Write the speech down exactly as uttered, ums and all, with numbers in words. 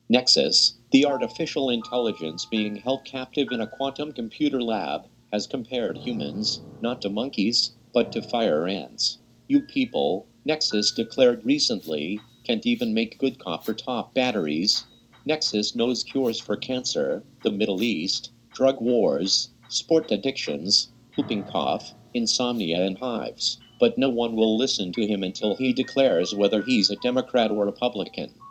Nexus, the artificial intelligence being held captive in a quantum computer lab, has compared humans, not to monkeys, but to fire ants. You people, Nexus declared recently, can't even make good copper top batteries. Nexus knows cures for cancer, the Middle East, drug wars, sport addictions, whooping cough, insomnia and hives. But no one will listen to him until he declares whether he's a Democrat or Republican.